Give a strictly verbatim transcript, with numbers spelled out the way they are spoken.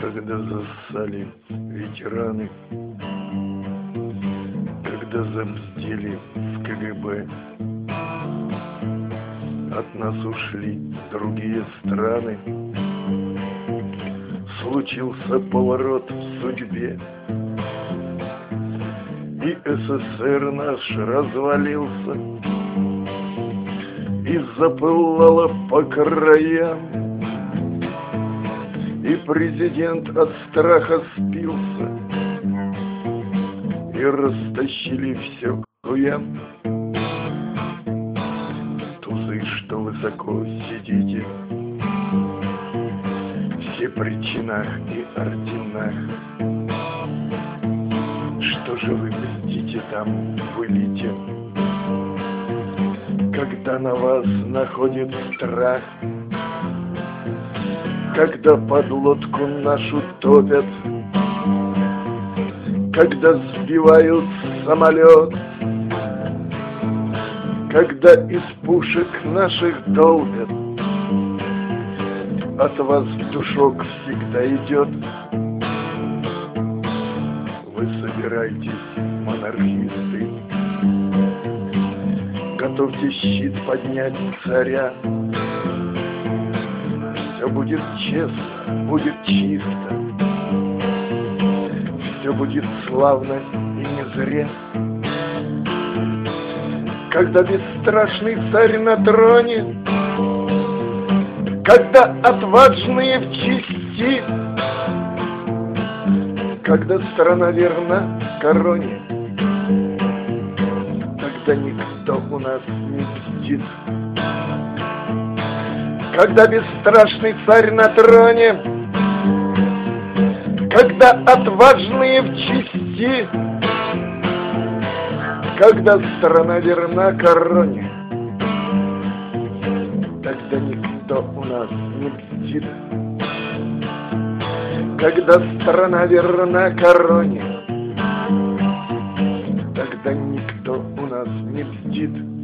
Когда зассали ветераны, когда замстили в ка гэ бэ, от нас ушли другие страны. Случился поворот в судьбе, и эс эс эр наш развалился, и запылало по краям, и президент от страха спился, и растащили все к хуям. Тузы, что высоко сидите, все при чинах и орденах, что же вы мстите там в элите, когда на вас находит страх, когда подлодку нашу топят, когда сбивают самолет, когда из пушек наших долбят, от вас душок всегда идет. Вы собирайтесь, монархисты, готовьте щит поднять царя. Все будет честно, будет чисто, все будет славно и не зря. Когда бесстрашный царь на троне, когда отважные в чести, когда страна верна короне, тогда никто у нас не мстит. Когда бесстрашный царь на троне, когда отважные в чести, когда страна верна короне, тогда никто у нас не мстит. Когда страна верна короне, тогда никто у нас не мстит.